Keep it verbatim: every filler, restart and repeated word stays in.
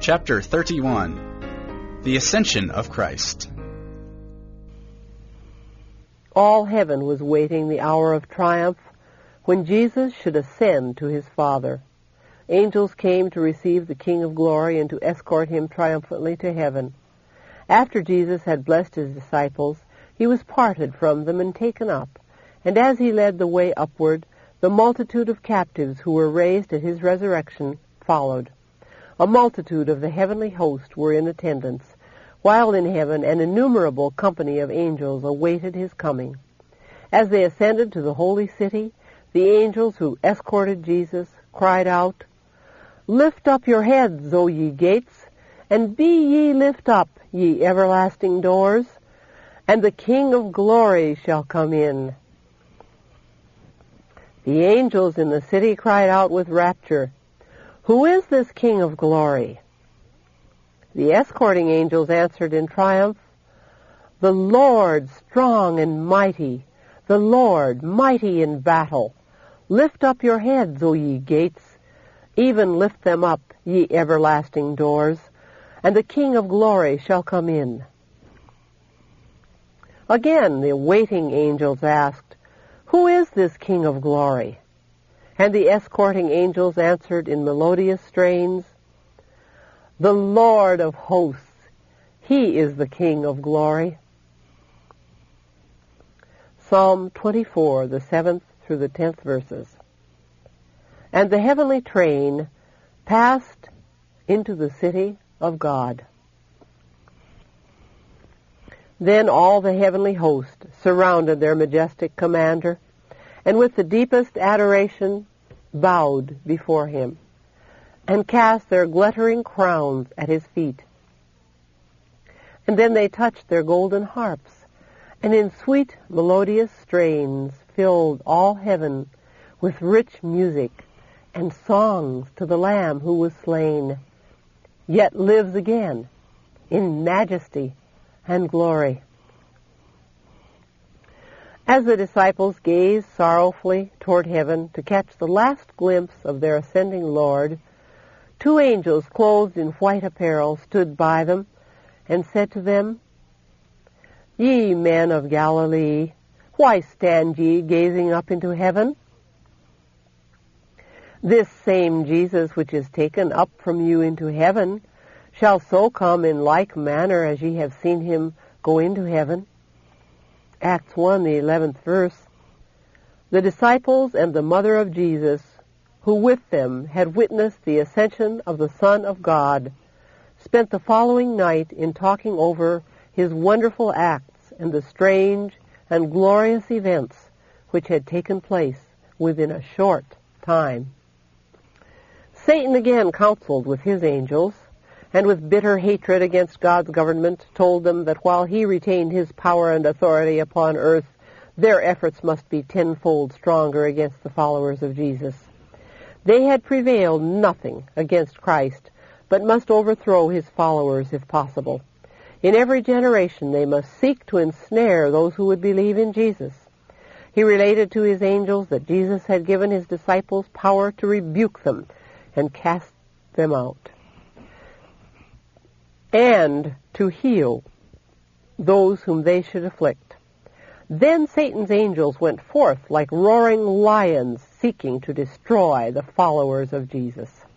Chapter thirty-one. The Ascension of Christ. All heaven was waiting the hour of triumph when Jesus should ascend to his Father. Angels came to receive the King of Glory and to escort him triumphantly to heaven. After Jesus had blessed his disciples, he was parted from them and taken up, and as he led the way upward, the multitude of captives who were raised at his resurrection followed. A multitude of the heavenly host were in attendance, while in heaven an innumerable company of angels awaited his coming. As they ascended to the holy city, the angels who escorted Jesus cried out, "Lift up your heads, O ye gates, and be ye lift up, ye everlasting doors, and the King of glory shall come in." The angels in the city cried out with rapture, "Who is this King of glory?" The escorting angels answered in triumph, "The Lord strong and mighty, the Lord mighty in battle. Lift up your heads, O ye gates, even lift them up, ye everlasting doors, and the King of glory shall come in." Again the waiting angels asked, "Who is this King of glory?" And the escorting angels answered in melodious strains, "The Lord of hosts, he is the King of glory." Psalm twenty-four, the seventh through the tenth verses. And the heavenly train passed into the city of God. Then all the heavenly host surrounded their majestic commander, and with the deepest adoration bowed before him, and cast their glittering crowns at his feet. And then they touched their golden harps, and in sweet melodious strains filled all heaven with rich music and songs to the Lamb who was slain, yet lives again in majesty and glory. As the disciples gazed sorrowfully toward heaven to catch the last glimpse of their ascending Lord, two angels clothed in white apparel stood by them and said to them, "Ye men of Galilee, why stand ye gazing up into heaven? This same Jesus which is taken up from you into heaven shall so come in like manner as ye have seen him go into heaven." Acts one, the eleventh verse. The disciples and the mother of Jesus, who with them had witnessed the ascension of the Son of God, spent the following night in talking over his wonderful acts and the strange and glorious events which had taken place within a short time. Satan again counseled with his angels, and with bitter hatred against God's government told them that while he retained his power and authority upon earth, their efforts must be tenfold stronger against the followers of Jesus. They had prevailed nothing against Christ, but must overthrow his followers if possible. In every generation they must seek to ensnare those who would believe in Jesus. He related to his angels that Jesus had given his disciples power to rebuke them and cast them out, and to heal those whom they should afflict. Then Satan's angels went forth like roaring lions seeking to destroy the followers of Jesus.